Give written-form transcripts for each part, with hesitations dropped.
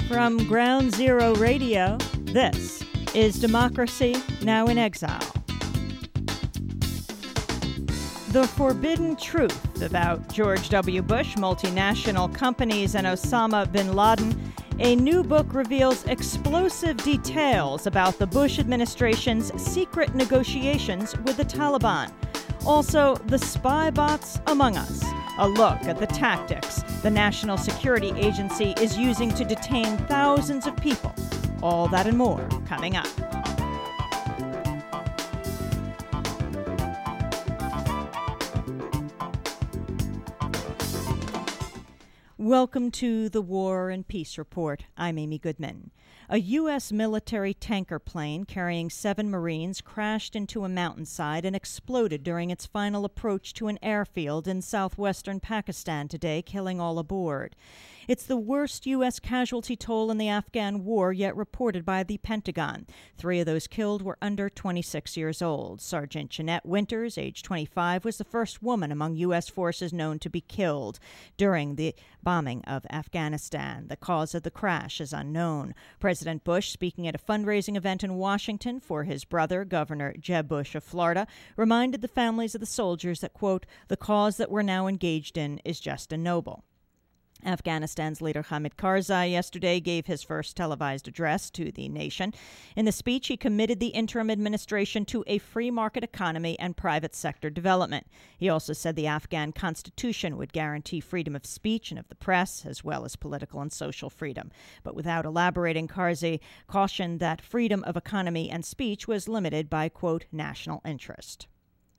From Ground Zero Radio, this is Democracy Now! In Exile. The forbidden truth about George W. Bush, multinational companies, and Osama bin Laden. A new book reveals explosive details about the Bush administration's secret negotiations with the Taliban. Also, the spy bots among us. A look at the tactics the National Security Agency is using to detain thousands of people. All that and more coming up. Welcome to the War and Peace Report. I'm Amy Goodman. A U.S. military tanker plane carrying 7 Marines crashed into a mountainside and exploded during its final approach to an airfield in southwestern Pakistan today, killing all aboard. It's the worst U.S. casualty toll in the Afghan war yet reported by the Pentagon. 3 of those killed were under 26 years old. Sergeant Jeanette Winters, age 25, was the first woman among U.S. forces known to be killed during the bombing of Afghanistan. The cause of the crash is unknown. President Bush, speaking at a fundraising event in Washington for his brother, Governor Jeb Bush of Florida, reminded the families of the soldiers that, quote, the cause that we're now engaged in is just and noble. Afghanistan's leader Hamid Karzai yesterday gave his first televised address to the nation. In the speech, he committed the interim administration to a free market economy and private sector development. He also said the Afghan constitution would guarantee freedom of speech and of the press, as well as political and social freedom. But without elaborating, Karzai cautioned that freedom of economy and speech was limited by, quote, national interest.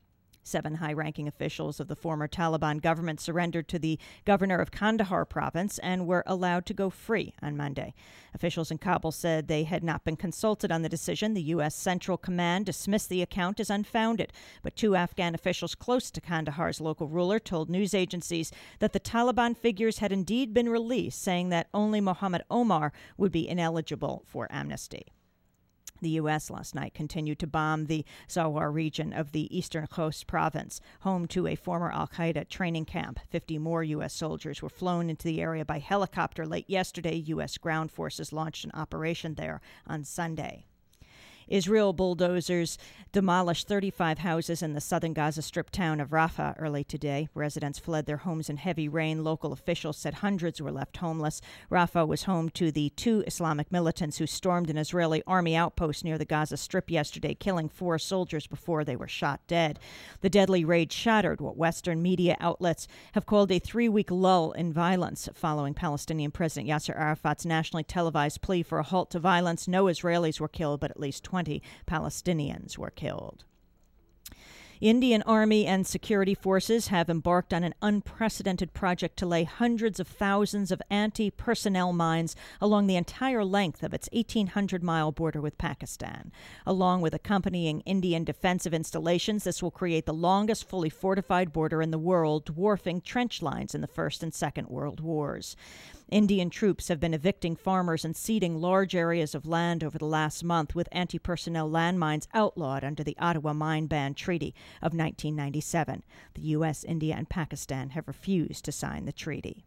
7 high-ranking officials of the former Taliban government surrendered to the governor of Kandahar province and were allowed to go free on Monday. Officials in Kabul said they had not been consulted on the decision. The U.S. Central Command dismissed the account as unfounded, but 2 Afghan officials close to Kandahar's local ruler told news agencies that the Taliban figures had indeed been released, saying that only Mohammed Omar would be ineligible for amnesty. The U.S. last night continued to bomb the Zawar region of the eastern Khost province, home to a former al-Qaeda training camp. 50 more U.S. soldiers were flown into the area by helicopter late yesterday. U.S. ground forces launched an operation there on Sunday. Israel bulldozers demolished 35 houses in the southern Gaza Strip town of Rafah early today. Residents fled their homes in heavy rain. Local officials said hundreds were left homeless. Rafah was home to the 2 Islamic militants who stormed an Israeli army outpost near the Gaza Strip yesterday, killing 4 soldiers before they were shot dead. The deadly raid shattered what Western media outlets have called a 3-week lull in violence following Palestinian President Yasser Arafat's nationally televised plea for a halt to violence. No Israelis were killed, but at least 20 Palestinians were killed. Indian Army and security forces have embarked on an unprecedented project to lay hundreds of thousands of anti-personnel mines along the entire length of its 1,800-mile border with Pakistan. Along with accompanying Indian defensive installations, this will create the longest fully fortified border in the world, dwarfing trench lines in the First and Second World Wars. Indian troops have been evicting farmers and ceding large areas of land over the last month, with anti-personnel landmines outlawed under the Ottawa Mine Ban Treaty of 1997. The U.S., India, and Pakistan have refused to sign the treaty.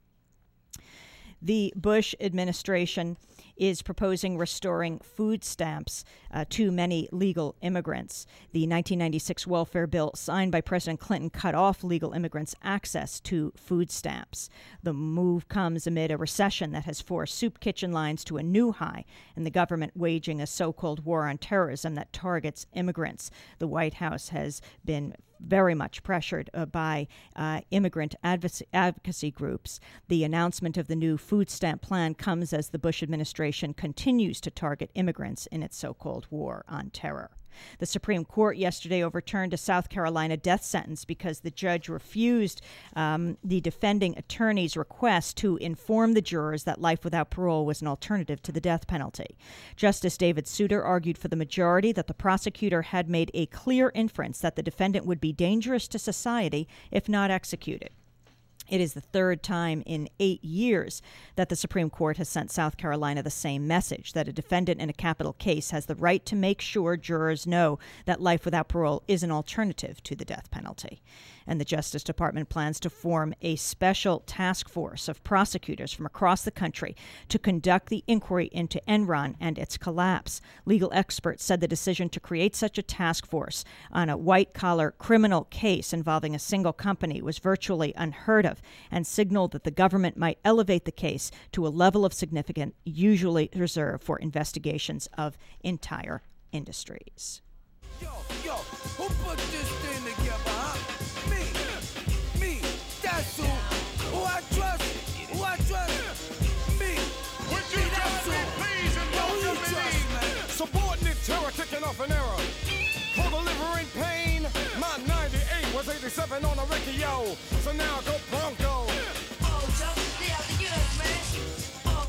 The Bush administration is proposing restoring food stamps to many legal immigrants. The 1996 welfare bill signed by President Clinton cut off legal immigrants' access to food stamps. The move comes amid a recession that has forced soup kitchen lines to a new high and the government waging a so-called war on terrorism that targets immigrants. The White House has been very much pressured by immigrant advocacy groups. The announcement of the new food stamp plan comes as the Bush administration continues to target immigrants in its so-called war on terror. The Supreme Court yesterday overturned a South Carolina death sentence because the judge refused the defending attorney's request to inform the jurors that life without parole was an alternative to the death penalty. Justice David Souter argued for the majority that the prosecutor had made a clear inference that the defendant would be dangerous to society if not executed. It is the 3rd time in 8 years that the Supreme Court has sent South Carolina the same message, that a defendant in a capital case has the right to make sure jurors know that life without parole is an alternative to the death penalty. and the Justice Department plans to form a special task force of prosecutors from across the country to conduct the inquiry into Enron and its collapse. Legal experts said the decision to create such a task force on a white-collar criminal case involving a single company was virtually unheard of and signaled that the government might elevate the case to a level of significance usually reserved for investigations of entire industries. Yo, who put this thing together, huh? Me, that's who I trust, me. Would you trust me, please, and welcome me? Subordinate terror kicking off an era. For delivering pain, my 98 was 87 on a Ricky, yo. So now go Bronco. Oh, Joe, they have to get us, man. Oh,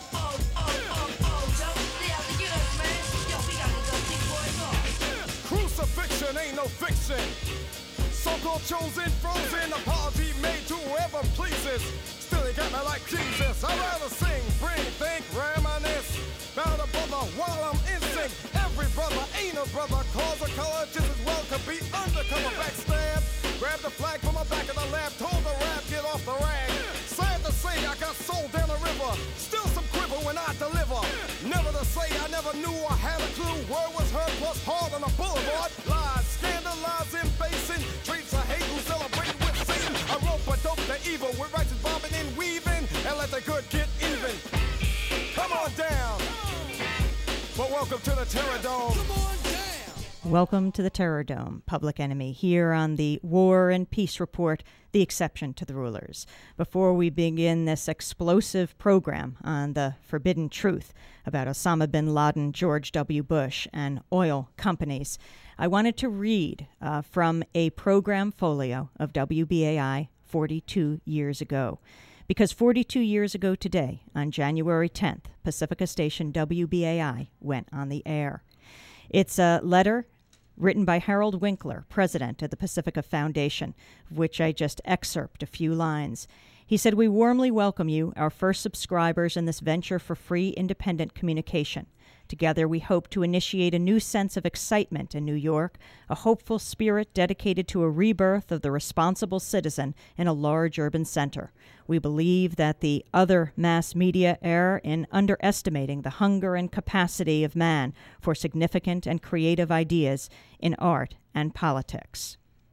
Joe, they have to get us, man. Yo, we gotta go kick boys off. Crucifixion ain't no fiction. So-called chosen, frozen, apology made to whoever pleases. Still he got me like Jesus. I'd rather sing, bring, think, reminisce about a brother while I'm in sync. Every brother ain't a brother, cause a color just as well could be undercover backstab. Grab the flag from the back of the lab, told the rap, get off the rag. Sad to say, I got sold down the river. Still some quiver when I deliver. Never to say I never knew or had a clue. Word was heard plus hard on the boulevard. Lies, scandalizing, basing. Treats of hate who celebrate with Satan. I rope a dope the evil with righteous bobbing and weaving. And let the good get even. Come on down. But welcome to the Terror Dome. Come on down. Welcome to the Terror Dome, Public Enemy, here on the War and Peace Report, the exception to the rulers. Before we begin this explosive program on the forbidden truth about Osama bin Laden, George W. Bush, and oil companies, I wanted to read from a program folio of WBAI 42 years ago. Because 42 years ago today, on January 10th, Pacifica station WBAI went on the air. It's a letter written by Harold Winkler, president of the Pacifica Foundation, of which I just excerpt a few lines. He said, "We warmly welcome you, our first subscribers in this venture for free, independent communication. Together, we hope to initiate a new sense of excitement in New York, a hopeful spirit dedicated to a rebirth of the responsible citizen in a large urban center. We believe that the other mass media err in underestimating the hunger and capacity of man for significant and creative ideas in art and politics.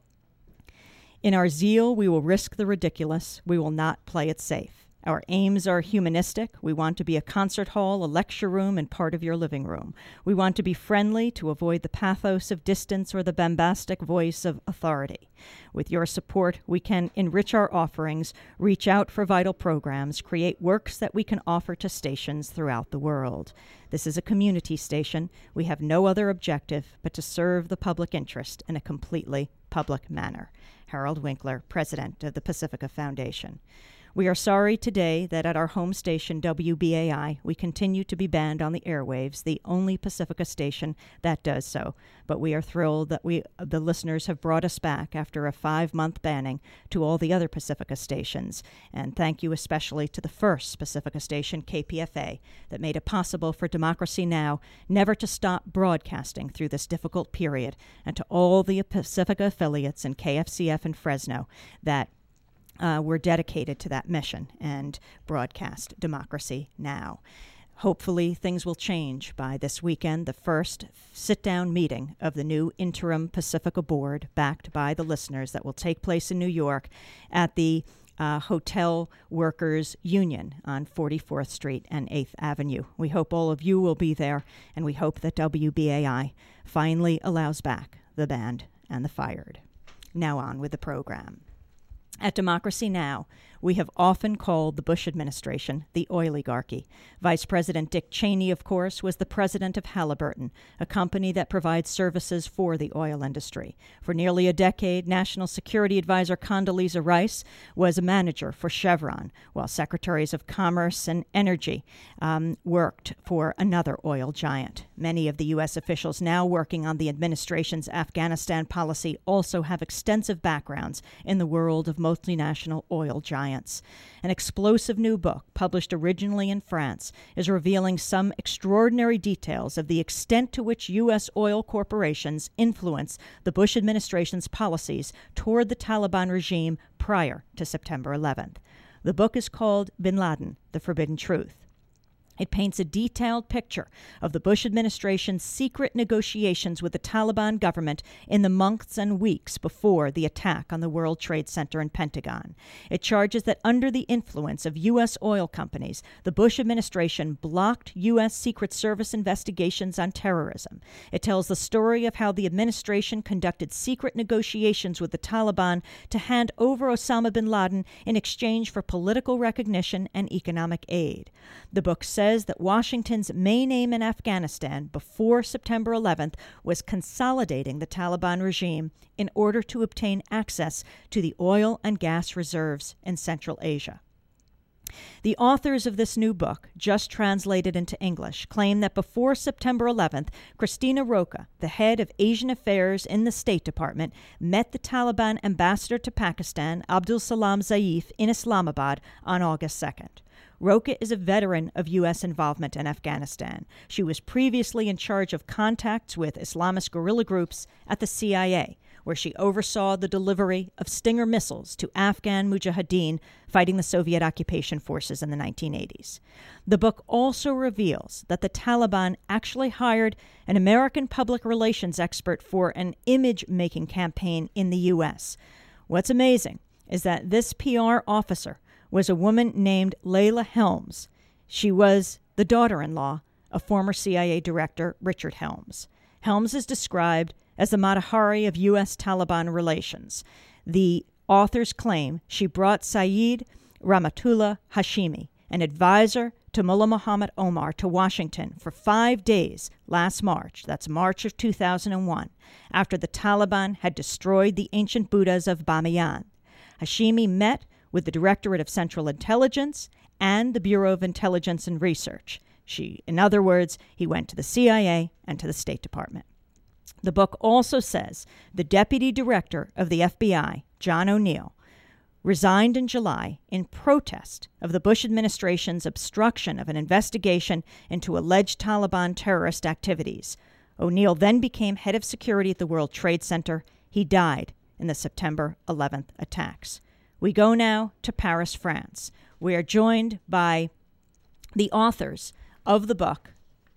In our zeal, we will risk the ridiculous. We will not play it safe. Our aims are humanistic. We want to be a concert hall, a lecture room, and part of your living room. We want to be friendly to avoid the pathos of distance or the bombastic voice of authority. With your support, we can enrich our offerings, reach out for vital programs, create works that we can offer to stations throughout the world. This is a community station. We have no other objective but to serve the public interest in a completely public manner." Harold Winkler, president of the Pacifica Foundation. We are sorry today that at our home station, WBAI, we continue to be banned on the airwaves, the only Pacifica station that does so. But we are thrilled that the listeners have brought us back after a 5-month banning to all the other Pacifica stations. And thank you especially to the first Pacifica station, KPFA, that made it possible for Democracy Now! Never to stop broadcasting through this difficult period, and to all the Pacifica affiliates in KFCF and Fresno that we're dedicated to that mission and broadcast Democracy Now! Hopefully things will change by this weekend, the first sit-down meeting of the new interim Pacifica board backed by the listeners that will take place in New York at the Hotel Workers Union on 44th Street and 8th Avenue. We hope all of you will be there, and we hope that WBAI finally allows back the banned and the fired. Now on with the program. At Democracy Now!, we have often called the Bush administration the oiligarchy. Vice President Dick Cheney, of course, was the president of Halliburton, a company that provides services for the oil industry. For nearly a decade, National Security Advisor Condoleezza Rice was a manager for Chevron, while Secretaries of Commerce and Energy worked for another oil giant. Many of the U.S. officials now working on the administration's Afghanistan policy also have extensive backgrounds in the world of multinational oil giants. Science. An explosive new book, published originally in France, is revealing some extraordinary details of the extent to which U.S. oil corporations influence the Bush administration's policies toward the Taliban regime prior to September 11th. The book is called Bin Laden, The Forbidden Truth. It paints a detailed picture of the Bush administration's secret negotiations with the Taliban government in the months and weeks before the attack on the World Trade Center and Pentagon. It charges that under the influence of U.S. oil companies, the Bush administration blocked U.S. Secret Service investigations on terrorism. It tells the story of how the administration conducted secret negotiations with the Taliban to hand over Osama bin Laden in exchange for political recognition and economic aid. The book says that Washington's main aim in Afghanistan before September 11th was consolidating the Taliban regime in order to obtain access to the oil and gas reserves in Central Asia. The authors of this new book, just translated into English, claim that before September 11th, Christina Roca, the head of Asian Affairs in the State Department, met the Taliban ambassador to Pakistan, Abdul Salam Zaif, in Islamabad on August 2nd. Roca is a veteran of U.S. involvement in Afghanistan. She was previously in charge of contacts with Islamist guerrilla groups at the CIA, where she oversaw the delivery of Stinger missiles to Afghan mujahideen fighting the Soviet occupation forces in the 1980s. The book also reveals that the Taliban actually hired an American public relations expert for an image-making campaign in the U.S. What's amazing is that this PR officer was a woman named Layla Helms. She was the daughter-in-law of former CIA Director Richard Helms. Helms is described as the Matahari of U.S. Taliban relations. The authors claim she brought Saeed Rahmatullah Hashimi, an advisor to Mullah Muhammad Omar, to Washington for 5 days last March, that's March of 2001, after the Taliban had destroyed the ancient Buddhas of Bamiyan. Hashimi met with the Directorate of Central Intelligence and the Bureau of Intelligence and Research. In other words, he went to the CIA and to the State Department. The book also says the Deputy Director of the FBI, John O'Neill, resigned in July in protest of the Bush administration's obstruction of an investigation into alleged Taliban terrorist activities. O'Neill then became head of security at the World Trade Center. He died in the September 11th attacks. We go now to Paris, France. We are joined by the authors of the book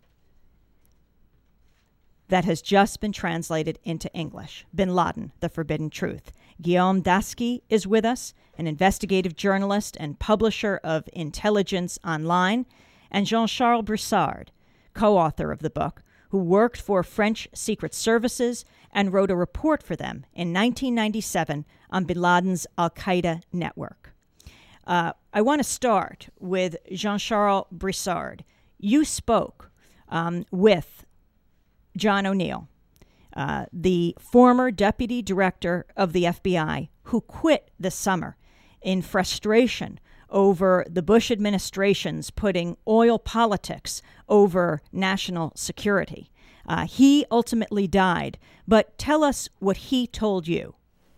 that has just been translated into English, Bin Laden, The Forbidden Truth. Guillaume Dasky is with us, an investigative journalist and publisher of Intelligence Online, and Jean-Charles Brissard, co-author of the book, who worked for French secret services and wrote a report for them in 1997 on bin Laden's al-Qaeda network. I want to start with Jean-Charles Brissard. You spoke with John O'Neill, the former deputy director of the FBI, who quit this summer in frustration over the Bush administration's putting oil politics over national security. He ultimately died, but tell us what he told you.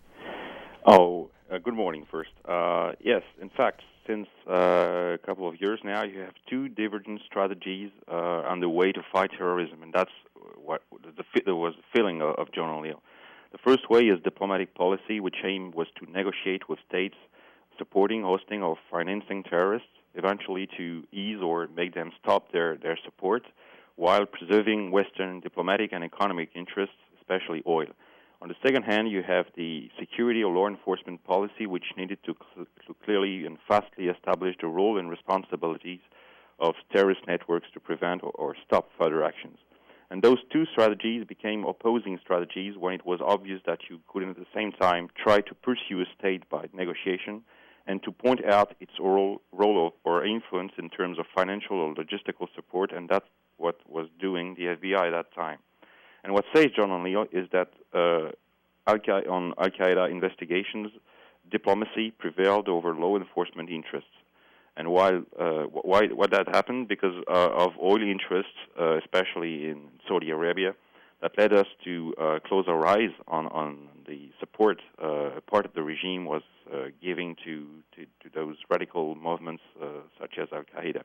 Good morning first. Yes, in fact, since a couple of years now, you have two divergent strategies on the way to fight terrorism, and that's what was the feeling of John O'Neill. The first way is diplomatic policy, which aim was to negotiate with states supporting, hosting, or financing terrorists, eventually to ease or make them stop their support, while preserving Western diplomatic and economic interests, especially oil. On the second hand, you have the security or law enforcement policy, which needed to clearly and fastly establish the role and responsibilities of terrorist networks to prevent or stop further actions. And those two strategies became opposing strategies when it was obvious that you couldn't at the same time try to pursue a state by negotiation and to point out its role or influence in terms of financial or logistical support, and that's what was doing the FBI at that time. And what says John O'Neill is that on Al-Qaeda investigations, diplomacy prevailed over law enforcement interests. And why that happened? Because of oil interests, especially in Saudi Arabia, that led us to close our eyes on the support part of the regime was giving to those radical movements such as Al-Qaeda.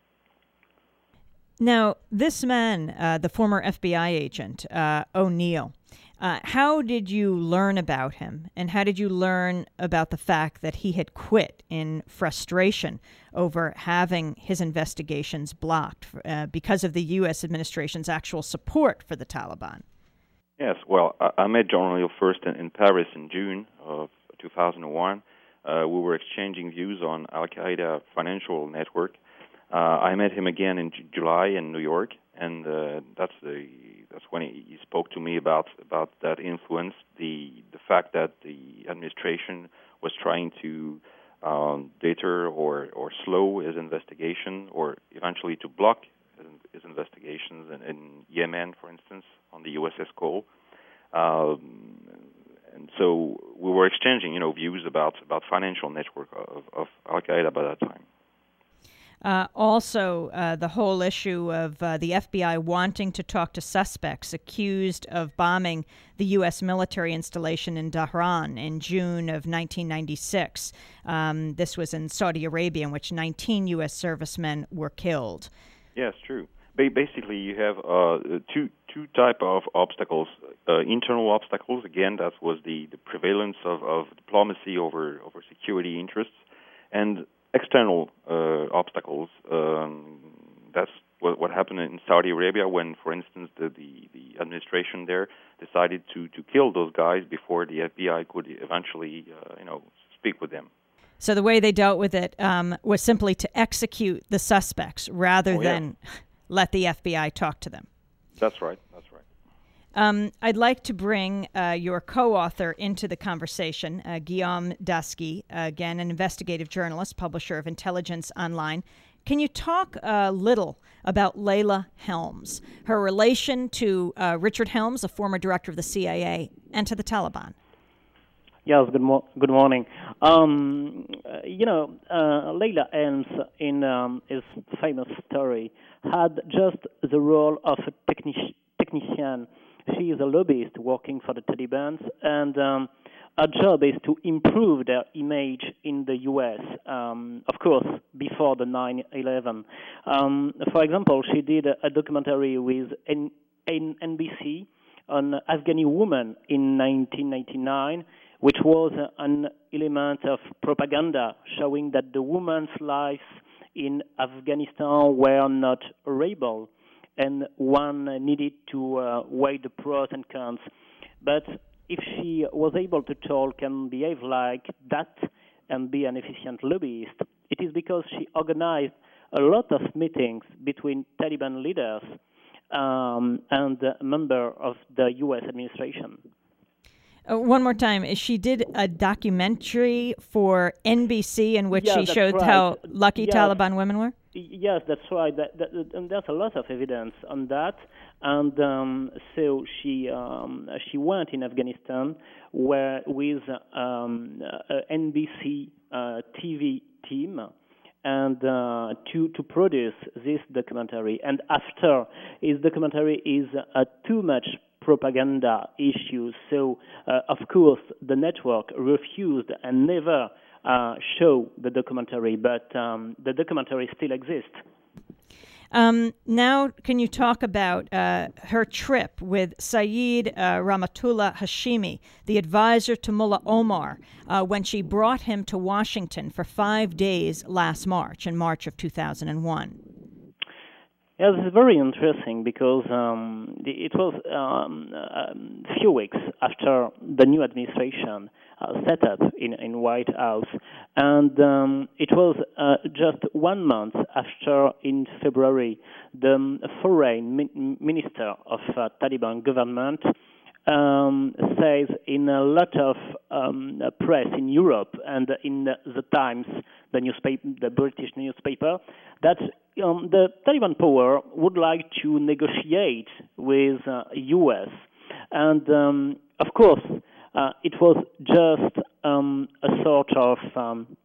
Now, this man, the former FBI agent, O'Neill, how did you learn about him, and how did you learn about the fact that he had quit in frustration over having his investigations blocked because of the U.S. administration's actual support for the Taliban? Yes, well, I met John O'Neill first in Paris in June of 2001. We were exchanging views on Al-Qaeda financial network. I met him again in July in New York, and that's when he spoke to me about that influence, the fact that the administration was trying to deter or slow his investigation, or eventually to block his investigations in Yemen, for instance, on the USS Cole. And so we were exchanging, views about financial network of Al-Qaeda by that time. Also, the whole issue of the FBI wanting to talk to suspects accused of bombing the U.S. military installation in Dhahran in June of 1996. This was in Saudi Arabia, in which 19 U.S. servicemen were killed. Yes, true. Basically, you have two type of obstacles. Internal obstacles, again, that was the prevalence of diplomacy over security interests, and external obstacles. That's what happened in Saudi Arabia when, for instance, the administration there decided to kill those guys before the FBI could eventually, speak with them. So the way they dealt with it was simply to execute the suspects rather than let the FBI talk to them. That's right. I'd like to bring your co-author into the conversation, Guillaume Dasky, again, an investigative journalist, publisher of Intelligence Online. Can you talk a little about Layla Helms, her relation to Richard Helms, a former director of the CIA, and to the Taliban? Yes, good morning. Layla Helms, in his famous story, had just the role of a technician. She is a lobbyist working for the Taliban, and her job is to improve their image in the U.S., of course, before the 9/11. For example, she did a documentary with NBC on Afghani woman in 1999, which was an element of propaganda showing that the women's lives in Afghanistan were not horrible, and one needed to weigh the pros and cons. But if she was able to talk and behave like that and be an efficient lobbyist, it is because she organized a lot of meetings between Taliban leaders and a member of the U.S. administration. One more time, she did a documentary for NBC in which she showed how lucky Taliban women were? Yes, that's right. And there's a lot of evidence on that. And so she went in Afghanistan with NBC TV team and to produce this documentary. And after, his documentary is too much propaganda issues. So, of course, the network refused and never show the documentary, but the documentary still exists. Now, can you talk about her trip with Saeed Rahmatullah Hashimi, the advisor to Mullah Omar, when she brought him to Washington for 5 days last March, in March of 2001? Yeah, this is very interesting because it was a few weeks after the new administration set up in White House, and it was just 1 month after, in February, the foreign minister of Taliban government says in a lot of press in Europe and in the Times, the British newspaper, that the Taliban power would like to negotiate with U.S. And of course, it was just a sort of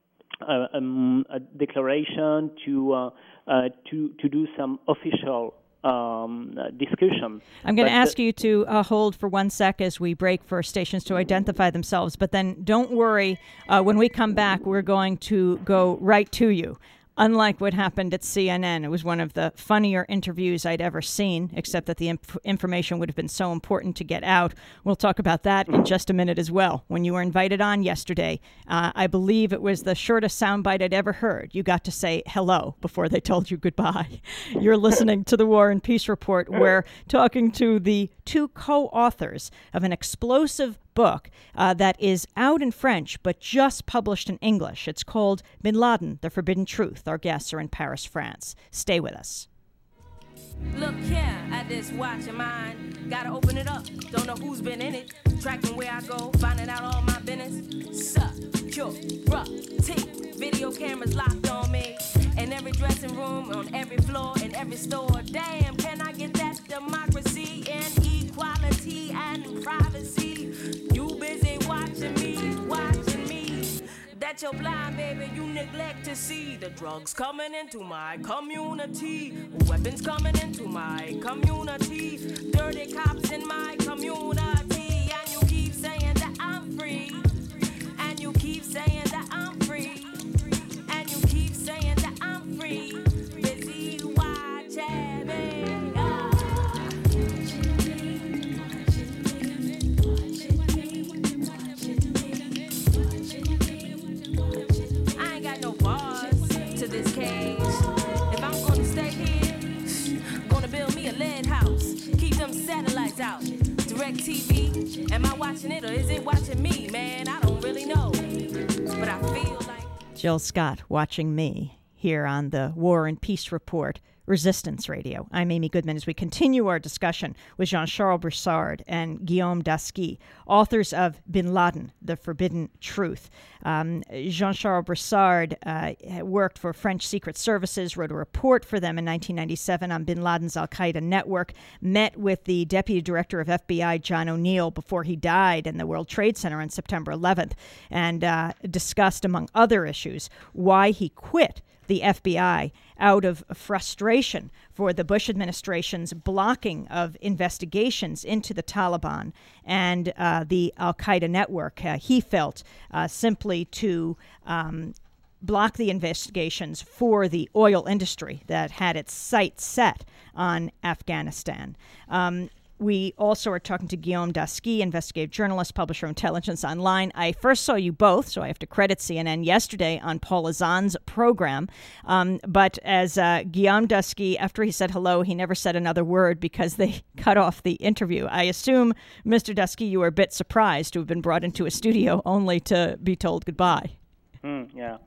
a declaration to do some official discussion. I'm going to ask you to hold for 1 sec as we break for stations to identify themselves, but then don't worry. When we come back, we're going to go right to you. Unlike what happened at CNN, it was one of the funnier interviews I'd ever seen, except that the information would have been so important to get out. We'll talk about that in just a minute as well. When you were invited on yesterday, I believe it was the shortest soundbite I'd ever heard. You got to say hello before they told you goodbye. You're listening to the War and Peace Report. We're talking to the two co-authors of an explosive book that is out in French but just published in English. It's called Bin Laden, The Forbidden Truth. Our guests are in Paris, France. Stay with us. Look here at this watch of mine. Gotta open it up. Don't know who's been in it. Tracking where I go, finding out all my business. Security. Video cameras locked on me. In every dressing room, on every floor, in every store. Damn, can I get that democracy and equality and privacy? You busy watching me, watching me. That you're blind, baby, you neglect to see the drugs coming into my community, weapons coming into my community, dirty cops in my community, and you keep saying that I'm free, and you keep saying that I'm free, and you keep saying that I'm free, busy watching me. This cage. If I'm gonna stay here, gonna build me a lead house. Keep them satellites out. Direct TV. Am I watching it or is it watching me? Man, I don't really know. But I feel like Jill Scott watching me here on the War and Peace Report, Resistance Radio. I'm Amy Goodman as we continue our discussion with Jean-Charles Brissard and Guillaume Dasky, authors of Bin Laden, The Forbidden Truth. Jean-Charles Brissard worked for French Secret Services, wrote a report for them in 1997 on Bin Laden's al-Qaeda network, met with the Deputy Director of FBI, John O'Neill, before he died in the World Trade Center on September 11th, and discussed, among other issues, why he quit the FBI out of frustration for the Bush administration's blocking of investigations into the Taliban and the al-Qaeda network. He felt simply to block the investigations for the oil industry that had its sights set on Afghanistan. We also are talking to Guillaume Dasky, investigative journalist, publisher of Intelligence Online. I first saw you both, so I have to credit CNN yesterday on Paul Azan's program. But as Guillaume Dasky, after he said hello, he never said another word because they cut off the interview. I assume, Mr. Dasky, you were a bit surprised to have been brought into a studio only to be told goodbye. Yeah.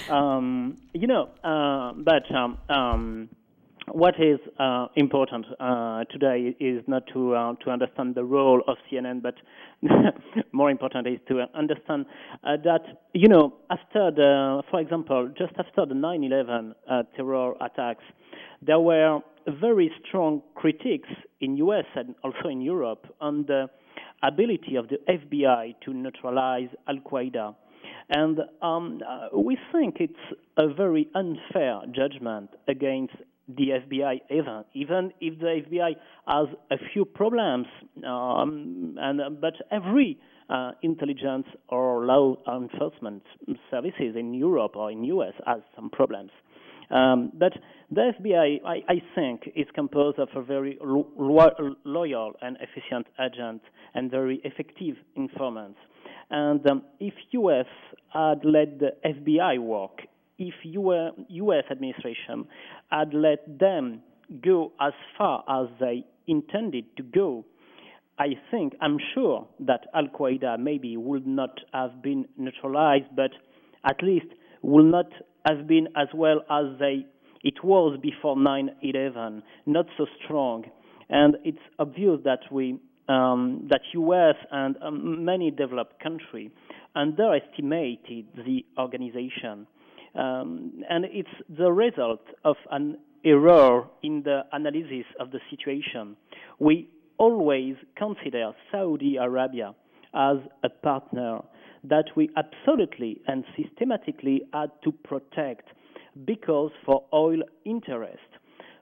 What is important today is not to understand the role of CNN, but more important is to understand that, after for example, just after the 9/11 terror attacks, there were very strong critiques in U.S. and also in Europe on the ability of the FBI to neutralize Al-Qaeda. And we think it's a very unfair judgment against the FBI, even if the FBI has a few problems, but every intelligence or law enforcement services in Europe or in US has some problems. But the FBI, I think, is composed of a very loyal and efficient agent and very effective informants. And if US had let the FBI work, if U.S. administration had let them go as far as they intended to go, I'm sure that Al-Qaeda maybe would not have been neutralized, but at least will not have been as well as it was before 9/11, not so strong. And it's obvious that that U.S. and many developed countries underestimated the organization. And it's the result of an error in the analysis of the situation. We always consider Saudi Arabia as a partner that we absolutely and systematically had to protect because for oil interest.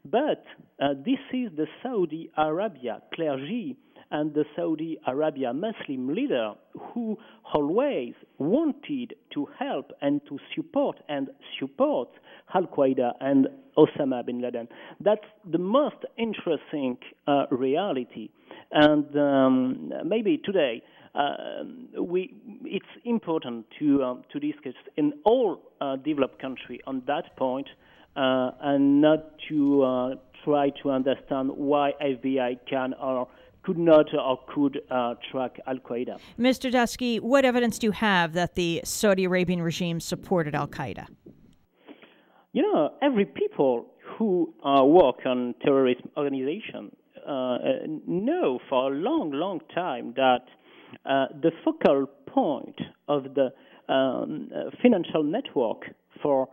But this is the Saudi Arabia clergy and the Saudi Arabia Muslim leader who always wanted to help and to support Al-Qaeda and Osama bin Laden. That's the most interesting reality. And maybe today it's important to discuss in all developed countries on that point and not to try to understand why FBI can or could not or could track Al-Qaeda. Mr. Dasky, what evidence do you have that the Saudi Arabian regime supported Al-Qaeda? Every people who work on terrorist organization know for a long, long time that the focal point of the financial network for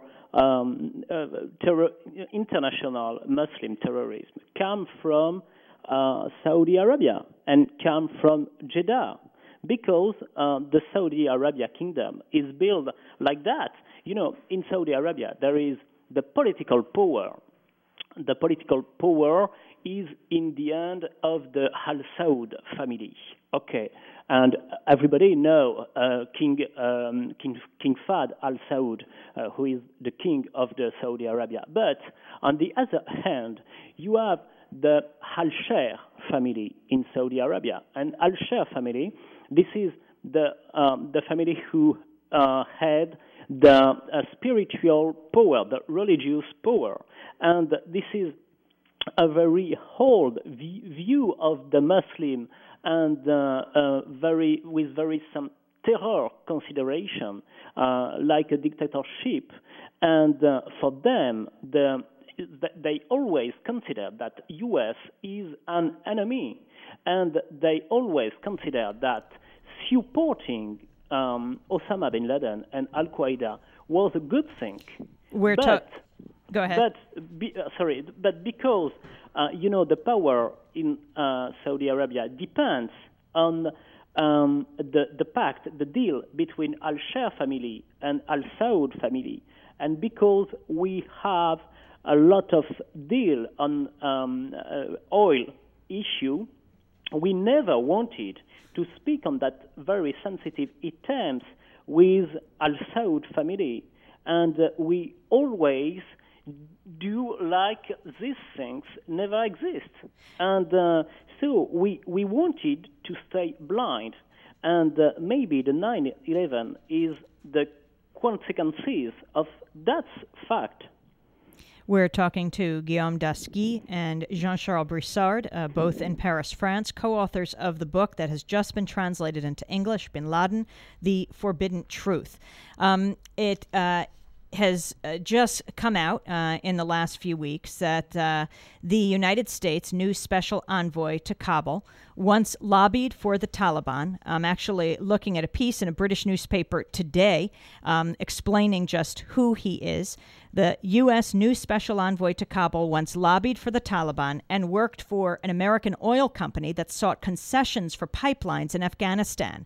international Muslim terrorism come from Saudi Arabia and come from Jeddah, because the Saudi Arabia kingdom is built like that. In Saudi Arabia, there is the political power. The political power is in the hand of the Al Saud family. Okay, and everybody know King Fahd Al Saud, who is the king of the Saudi Arabia. But on the other hand, you have the Al-Shair family in Saudi Arabia. And Al-Shair family, this is the family who had the spiritual power, the religious power. And this is a very old view of the Muslim and with very some terror consideration, like a dictatorship. And for them, they always consider that U.S. is an enemy, and they always consider that supporting Osama bin Laden and Al-Qaeda was a good thing. Go ahead. But because the power in Saudi Arabia depends on the pact, the deal between Al-Shair family and Al Saud family, and because we have a lot of deal on oil issue, we never wanted to speak on that very sensitive terms with Al Saud family, and we always do like these things never exist, and so we wanted to stay blind, and maybe the 9/11 is the consequences of that fact. We're talking to Guillaume Dasky and Jean-Charles Brissard, both in Paris, France, co-authors of the book that has just been translated into English, Bin Laden, The Forbidden Truth. It has just come out in the last few weeks that the United States' new special envoy to Kabul once lobbied for the Taliban. I'm actually looking at a piece in a British newspaper today explaining just who he is. The U.S. new special envoy to Kabul once lobbied for the Taliban and worked for an American oil company that sought concessions for pipelines in Afghanistan.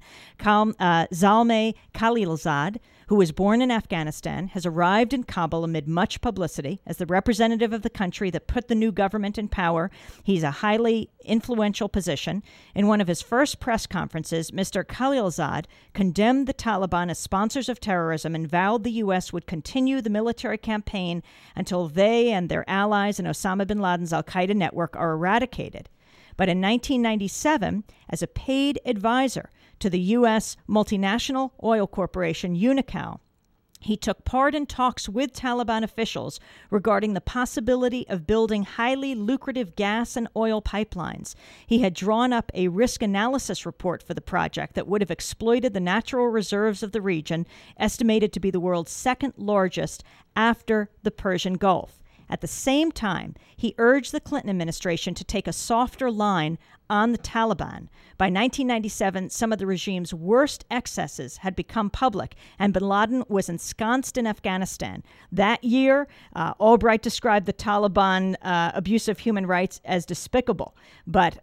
Zalmay Khalilzad, who was born in Afghanistan, has arrived in Kabul amid much publicity as the representative of the country that put the new government in power. He's a highly influential position. In one of his first press conferences, Mr. Khalilzad condemned the Taliban as sponsors of terrorism and vowed the U.S. would continue the military campaign until they and their allies in Osama bin Laden's al-Qaeda network are eradicated. But in 1997, as a paid advisor to the U.S. multinational oil corporation Unocal, he took part in talks with Taliban officials regarding the possibility of building highly lucrative gas and oil pipelines. He had drawn up a risk analysis report for the project that would have exploited the natural reserves of the region, estimated to be the world's second largest after the Persian Gulf. At the same time, he urged the Clinton administration to take a softer line on the Taliban. By 1997, some of the regime's worst excesses had become public, and bin Laden was ensconced in Afghanistan. That year, Albright described the Taliban abuse of human rights as despicable, but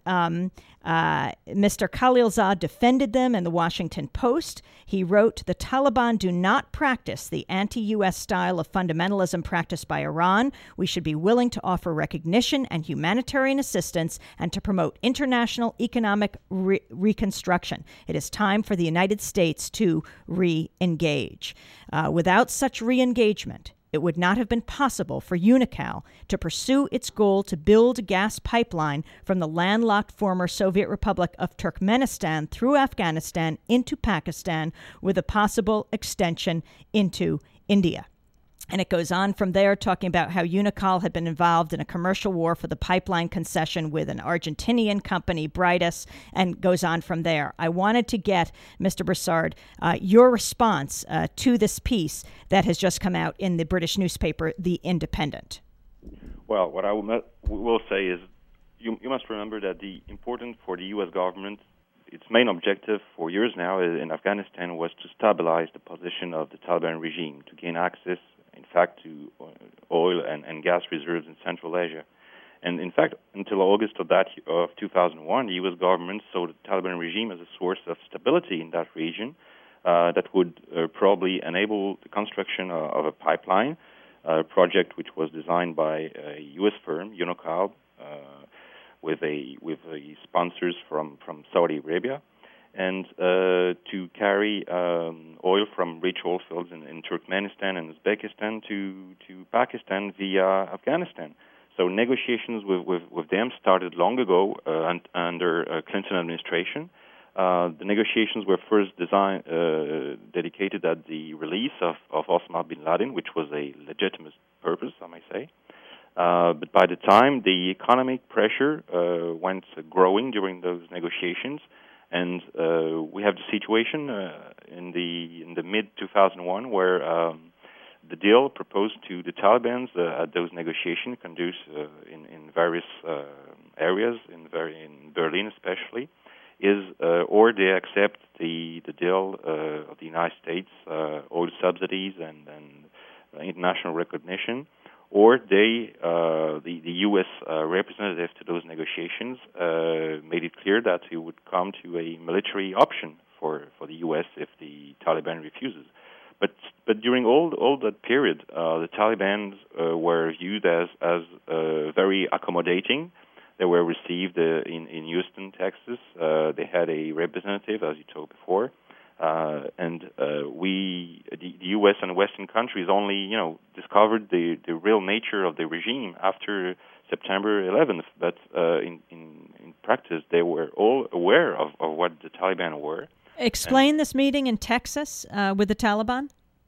Mr. Khalilzad defended them in the Washington Post. He wrote, "The Taliban do not practice the anti-U.S. style of fundamentalism practiced by Iran. We should be willing to offer recognition and humanitarian assistance and to promote international economic reconstruction. It is time for the United States to re-engage." Without such re-engagement, it would not have been possible for Unocal to pursue its goal to build a gas pipeline from the landlocked former Soviet Republic of Turkmenistan through Afghanistan into Pakistan, with a possible extension into India. And it goes on from there, talking about how Unocal had been involved in a commercial war for the pipeline concession with an Argentinian company, Bridas, and goes on from there. I wanted to get, Mr. Broussard, your response to this piece that has just come out in the British newspaper, The Independent. Well, what I will say is you must remember that the important for the U.S. government, its main objective for years now in Afghanistan was to stabilize the position of the Taliban regime, to gain access, in fact, to oil and gas reserves in Central Asia. And in fact, until August of 2001, the U.S. government saw the Taliban regime as a source of stability in that region that would probably enable the construction of a pipeline, a project which was designed by a U.S. firm, Unocal, with sponsors from Saudi Arabia, and to carry oil from rich oil fields in Turkmenistan and Uzbekistan to Pakistan via Afghanistan. So negotiations with them started long ago under Clinton administration. The negotiations were first dedicated at the release of Osama bin Laden, which was a legitimate purpose, I may say. But by the time the economic pressure went growing during those negotiations, and we have the situation in the mid-2001 where the deal proposed to the Taliban at those negotiations, conduced in various areas, in Berlin especially, is or they accept the deal of the United States, oil subsidies and international recognition, or the U.S. representative to those negotiations made it clear that he would come to a military option for the U.S. if the Taliban refuses. But during all that period, the Taliban were viewed as very accommodating. They were received in Houston, Texas. They had a representative, as you told before. And the U.S. and Western countries only, discovered the real nature of the regime after September 11th. But in practice, they were all aware of what the Taliban were. Explain this meeting in Texas with the Taliban.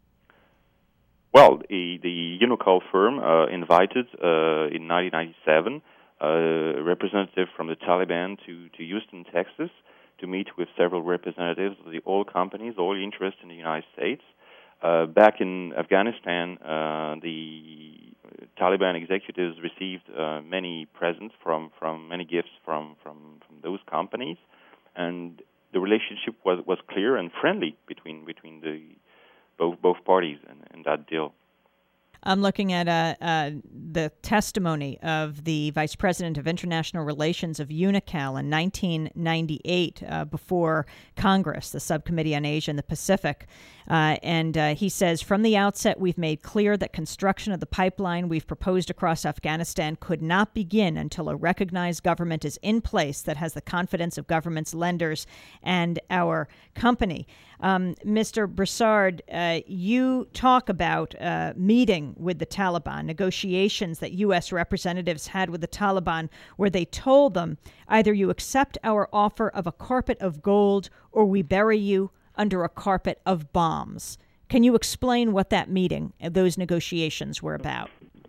Well, the Unocal firm invited in 1997 a representative from the Taliban to Houston, Texas, to meet with several representatives of the oil companies, oil interests in the United States. Back in Afghanistan, the Taliban executives received many presents many gifts from those companies, and the relationship was clear and friendly between the both parties in that deal. I'm looking at the testimony of the Vice President of International Relations of Unocal in 1998 before Congress, the Subcommittee on Asia and the Pacific. And he says, "From the outset, we've made clear that construction of the pipeline we've proposed across Afghanistan could not begin until a recognized government is in place that has the confidence of government's lenders and our company." Mr. Broussard, you talk about meeting with the Taliban, negotiations that U.S. representatives had with the Taliban, where they told them, either you accept our offer of a carpet of gold or we bury you under a carpet of bombs. Can you explain what that meeting, those negotiations were about?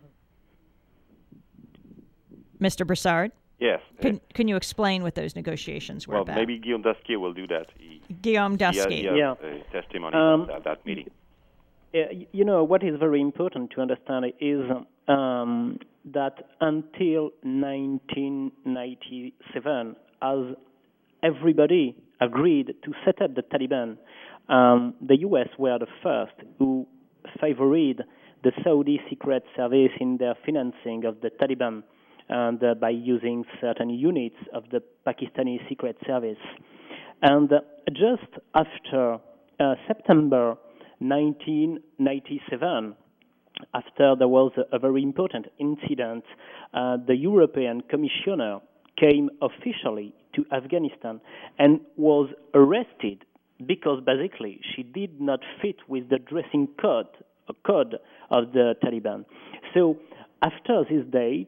Mr. Broussard? Yes. Can you explain what those negotiations were about? Well, maybe Guillaume Dasquier will do that. Guillaume Dasquier. He has a testimony at that meeting. What is very important to understand is that until 1997, as everybody agreed to set up the Taliban, the U.S. were the first who favored the Saudi Secret Service in their financing of the Taliban and by using certain units of the Pakistani Secret Service. And just after September 1997, after there was a very important incident, the European Commissioner came officially to Afghanistan and was arrested because basically she did not fit with the dressing code of the Taliban. So after this date,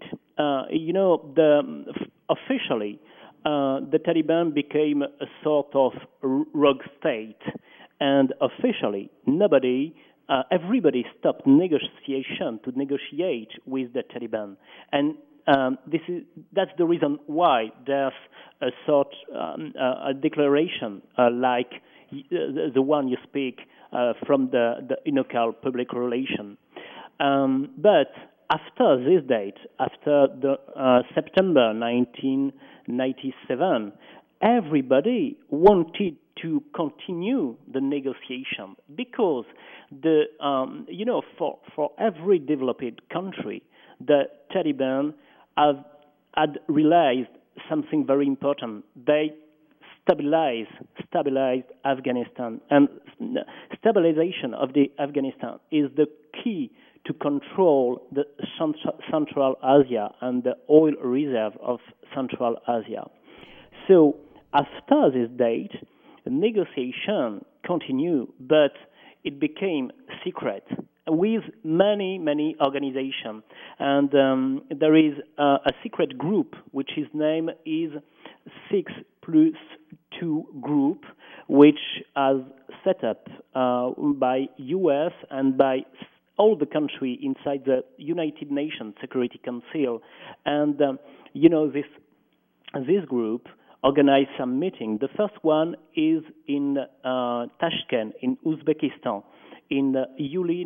officially the Taliban became a sort of rogue state, and officially everybody stopped negotiation to negotiate with the Taliban, and that's the reason why there's a sort a declaration like the one you speak from the Inokal public relation. But after this date, after the September 1997, everybody wanted to continue the negotiation because for every developed country, the Taliban had realized something very important. They stabilized Afghanistan, and stabilization of the Afghanistan is the key to control the Central Asia and the oil reserve of Central Asia. So after this date, negotiation continued, but it became secret with many organizations. And there is a secret group, which his name is 6+2 group, which is set up by U.S. and by all the country inside the United Nations Security Council. And, this group organized some meetings. The first one is in Tashkent, in Uzbekistan, in July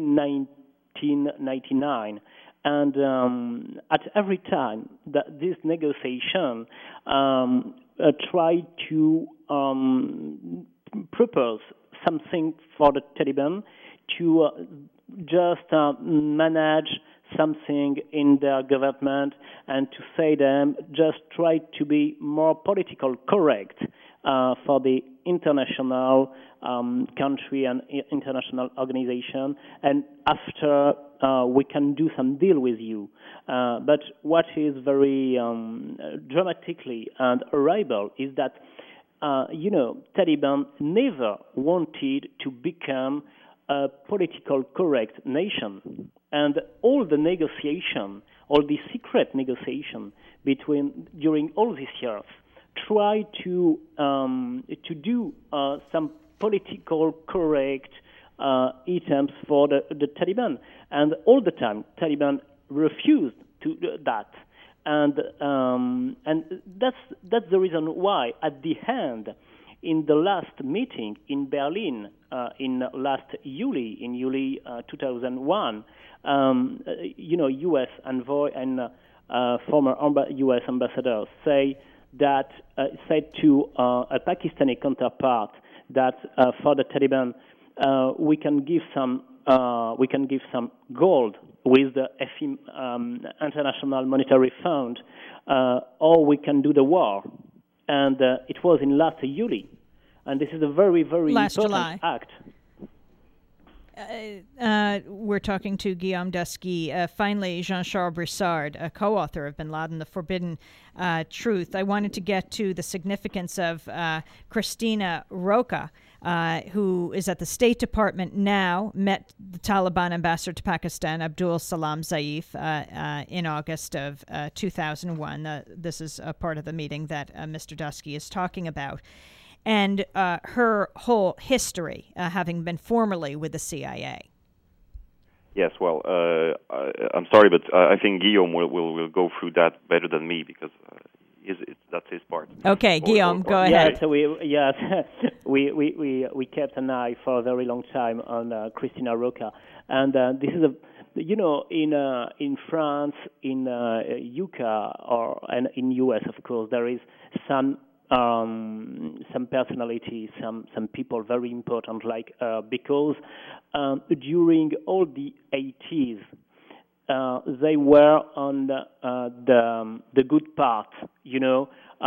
1999. And at every time that this negotiation tried to propose something for the Taliban to just manage something in their government and to say them just try to be more political correct for the international country and international organization, and after we can do some deal with you. But what is very dramatically and horrible is that Taliban never wanted to become a political correct nation, and all the negotiation, all the secret negotiation during all these years, try to do some political correct items for the Taliban, and all the time Taliban refused to do that, and that's the reason why at the end, in the last meeting in Berlin in last July, in July 2001, U.S. envoy and former U.S. ambassador said to a Pakistani counterpart that for the Taliban we can give some gold with the International Monetary Fund, or we can do the war. And it was in last July, and this is a very, very important act. We're talking to Guillaume Dasky. Finally, Jean-Charles Brissard, a co-author of Bin Laden, The Forbidden Truth. I wanted to get to the significance of Christina Rocca, who is at the State Department now, met the Taliban ambassador to Pakistan, Abdul Salam Zaif, in August of 2001. This is a part of the meeting that Mr. Dasky is talking about. And her whole history, having been formerly with the CIA. Yes, well, I'm sorry, but I think Guillaume will go through that better than me because that's his part. Okay, Guillaume, go ahead. Yeah, so we kept an eye for a very long time on Christina Rocca, and this is in France, in UK, and in US, of course, there is some some personalities, some people very important, like because during all the 80s, they were on the good part, you know.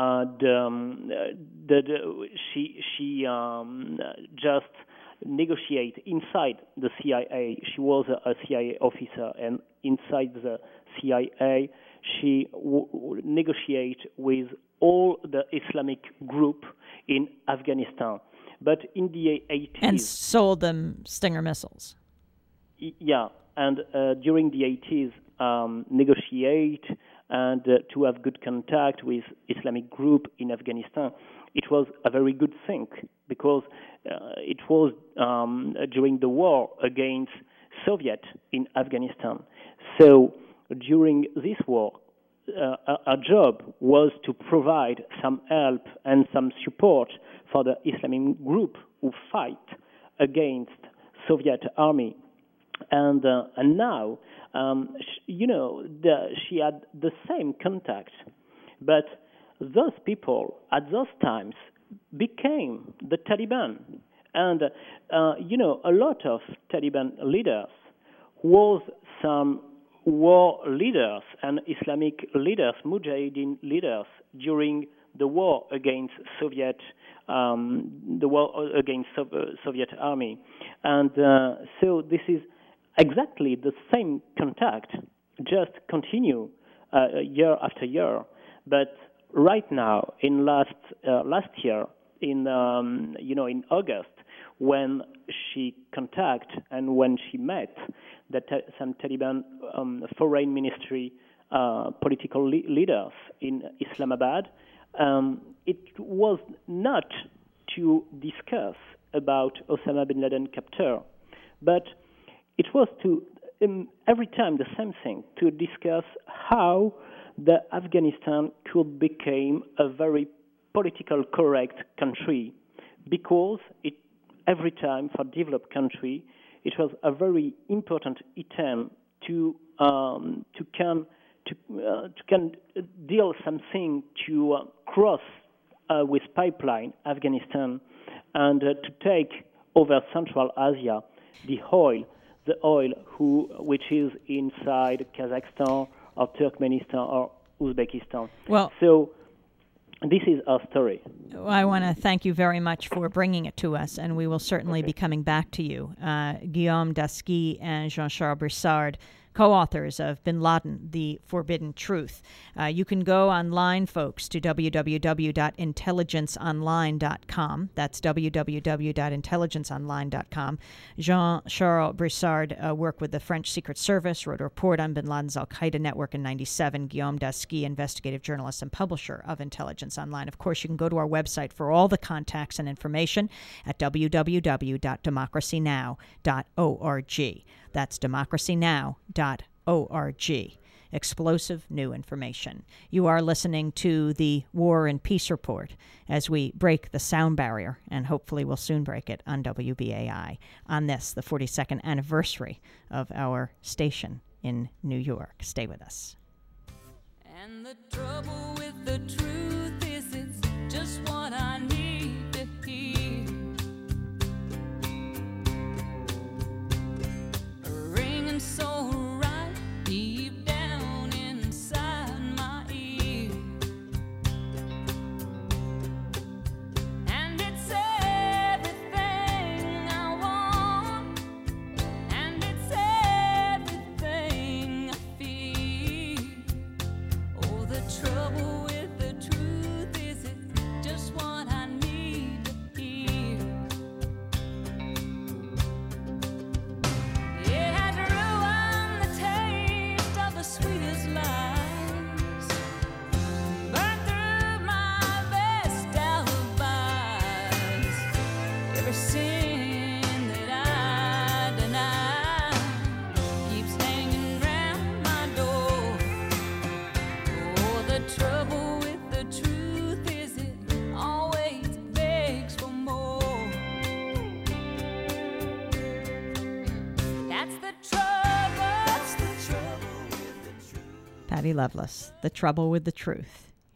She just negotiate inside the CIA. She was a CIA officer, and inside the CIA, she negotiate with all the Islamic group in Afghanistan. But in the 80s... And sold them Stinger missiles. Yeah, and during the 80s, negotiate and to have good contact with Islamic group in Afghanistan. It was a very good thing because it was during the war against Soviet in Afghanistan. So during this war, our job was to provide some help and some support for the Islamic group who fight against Soviet army. And now, she had the same contact, but those people at those times became the Taliban. And, a lot of Taliban leaders was some war leaders and Islamic leaders, Mujahideen leaders during the war against Soviet Soviet army. And so this is exactly the same contact, just continue year after year. But right now, in last year, in August, when she contact and when she met some Taliban foreign ministry political leaders in Islamabad, it was not to discuss about Osama bin Laden capture, but it was to every time the same thing, to discuss how the Afghanistan could become a very political correct country, because every time for developed country, it was a very important item to deal something to cross with pipeline Afghanistan and to take over Central Asia the oil which is inside Kazakhstan or Turkmenistan or Uzbekistan. Well, so this is our story. I want to thank you very much for bringing it to us, and we will certainly be coming back to you. Guillaume Dasky and Jean-Charles Brissard, co-authors of Bin Laden, The Forbidden Truth. You can go online, folks, to www.intelligenceonline.com. That's www.intelligenceonline.com. Jean-Charles Brissard worked with the French Secret Service, wrote a report on Bin Laden's al-Qaeda network in 1997. Guillaume Dasky, investigative journalist and publisher of Intelligence Online. Of course, you can go to our website for all the contacts and information at www.democracynow.org. That's democracynow.org. Explosive new information. You are listening to the War and Peace Report as we break the sound barrier, and hopefully we'll soon break it on WBAI on this, the 42nd anniversary of our station in New York. Stay with us. And the trouble with the truth is it's just what I need to hear. Ringing so right deep down inside my ear. And it's everything I want, and it's everything I feel. Oh, the trouble with the truth is it's just what I need to hear. It has ruined the taste of the sweetest lies, burned through my best alibis. Every sin that I deny keeps hanging round my door. Oh, the trouble with the truth is it always begs for more. That's the trouble. That's the trouble with the truth. Patty Loveless, The Trouble with the Truth,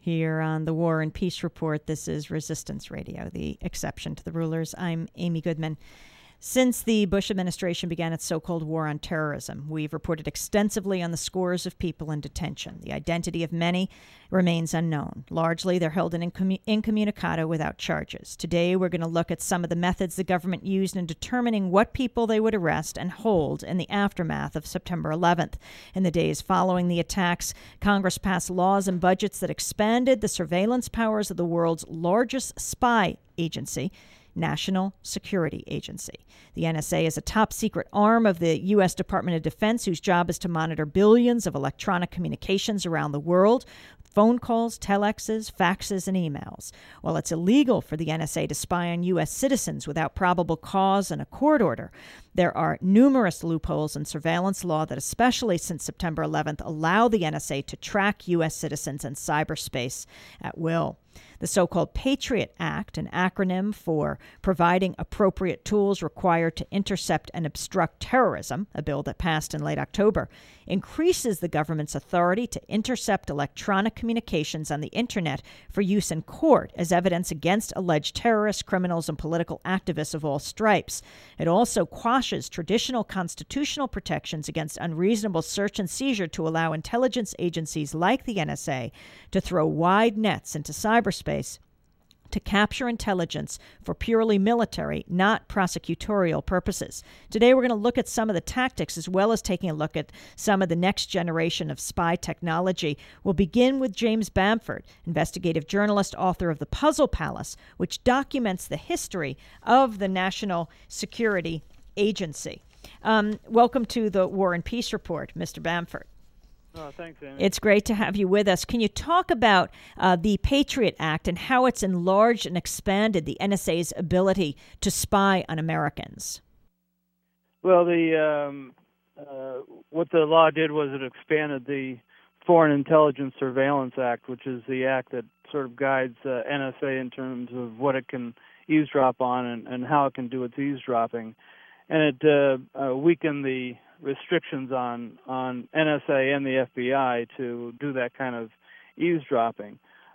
here on the War and Peace Report. This is Resistance Radio, the exception to the rulers. I'm Amy Goodman. Since the Bush administration began its so-called war on terrorism, we've reported extensively on the scores of people in detention. The identity of many remains unknown. Largely, they're held in incommunicado without charges. Today, we're going to look at some of the methods the government used in determining what people they would arrest and hold in the aftermath of September 11th. In the days following the attacks, Congress passed laws and budgets that expanded the surveillance powers of the world's largest spy agency, National Security Agency. The NSA is a top-secret arm of the U.S. Department of Defense whose job is to monitor billions of electronic communications around the world, phone calls, telexes, faxes, and emails. While it's illegal for the NSA to spy on U.S. citizens without probable cause and a court order, there are numerous loopholes in surveillance law that, especially since September 11th, allow the NSA to track U.S. citizens in cyberspace at will. The so-called Patriot Act, an acronym for Providing Appropriate Tools Required to Intercept and Obstruct Terrorism, a bill that passed in late October, increases the government's authority to intercept electronic communications on the Internet for use in court as evidence against alleged terrorists, criminals, and political activists of all stripes. It also quashes traditional constitutional protections against unreasonable search and seizure to allow intelligence agencies like the NSA to throw wide nets into cyberspace to capture intelligence for purely military, not prosecutorial purposes. Today, we're going to look at some of the tactics as well as taking a look at some of the next generation of spy technology. We'll begin with James Bamford, investigative journalist, author of The Puzzle Palace, which documents the history of the National Security Agency. Welcome to the War and Peace Report, Mr. Bamford. Oh, thanks, Amy. It's great to have you with us. Can you talk about the Patriot Act and how it's enlarged and expanded the NSA's ability to spy on Americans? Well, what the law did was it expanded the Foreign Intelligence Surveillance Act, which is the act that sort of guides NSA in terms of what it can eavesdrop on and how it can do its eavesdropping. And it weakened the restrictions on NSA and the FBI to do that kind of eavesdropping.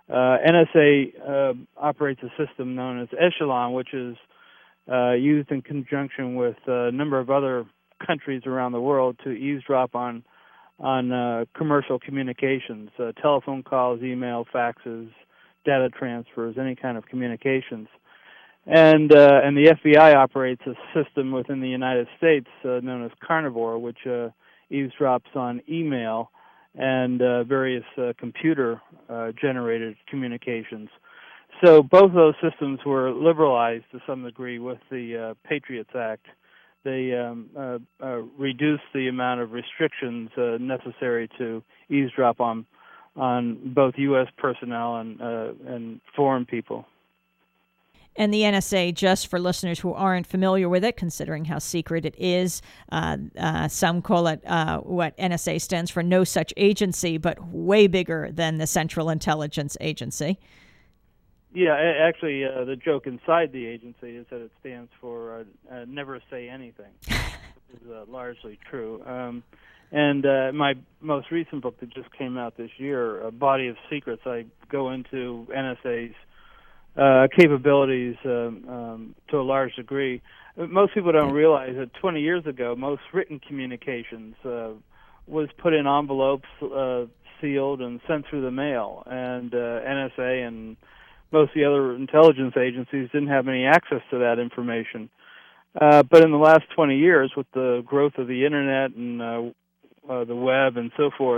NSA operates a system known as Echelon, which is used in conjunction with a number of other countries around the world to eavesdrop on commercial communications, telephone calls, email, faxes, data transfers, any kind of communications. And the FBI operates a system within the United States known as Carnivore, which eavesdrops on email and various computer-generated communications. So both of those systems were liberalized to some degree with the Patriots Act. They reduced the amount of restrictions necessary to eavesdrop on both U.S. personnel and foreign people. And the NSA, just for listeners who aren't familiar with it, considering how secret it is, some call it what NSA stands for, no such agency, but way bigger than the Central Intelligence Agency. Yeah, actually, the joke inside the agency is that it stands for never say anything, which is largely true. And my most recent book that just came out this year, A Body of Secrets, I go into NSA's capabilities to a large degree. Most people don't realize that 20 years ago, most written communications was put in envelopes, sealed, and sent through the mail. And NSA and most of the other intelligence agencies didn't have any access to that information. But in the last 20 years, with the growth of the Internet and the web and so forth,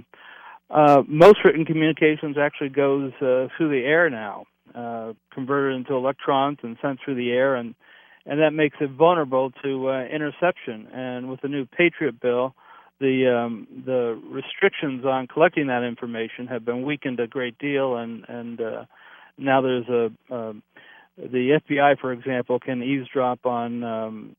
most written communications actually goes through the air now. Converted into electrons and sent through the air, and that makes it vulnerable to interception. And with the new Patriot bill, the restrictions on collecting that information have been weakened a great deal, and now there's the FBI, for example, can eavesdrop on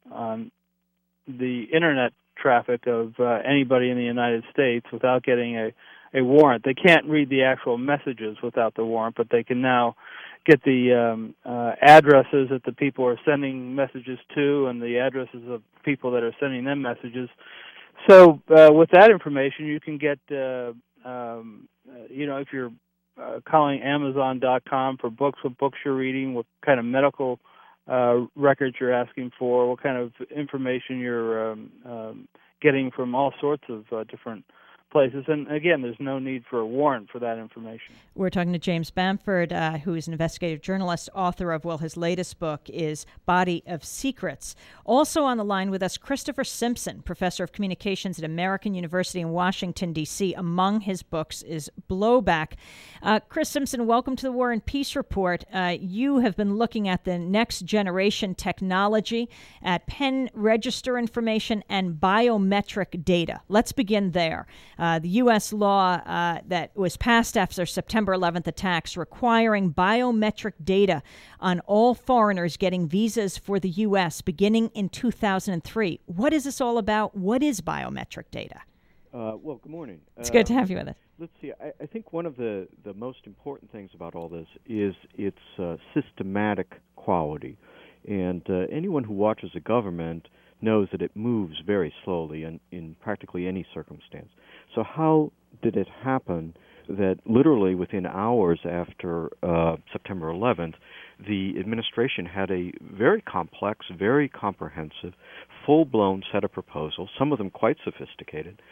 the internet traffic of anybody in the United States without getting a warrant. They can't read the actual messages without the warrant, but they can now get the addresses that the people are sending messages to and the addresses of people that are sending them messages. So with that information, you can get, if you're calling Amazon.com for books, what books you're reading, what kind of medical records you're asking for, what kind of information you're getting from all sorts of different places. And again, there's no need for a warrant for that information. We're talking to James Bamford, who is an investigative journalist, author of, well, his latest book is Body of Secrets. Also on the line with us, Christopher Simpson, professor of communications at American University in Washington, D.C. Among his books is Blowback. Chris Simpson, welcome to the War and Peace Report. You have been looking at the next generation technology, at pen register information and biometric data. Let's begin there. The U.S. law that was passed after September 11th attacks requiring biometric data on all foreigners getting visas for the U.S. beginning in 2003. What is this all about? What is biometric data? Well, good morning. It's good to have you with us. Let's see. I think one of the most important things about all this is its systematic quality. And anyone who watches a government knows that it moves very slowly in practically any circumstance. So how did it happen that literally within hours after September 11th, the administration had a very complex, very comprehensive, full-blown set of proposals, some of them quite sophisticated,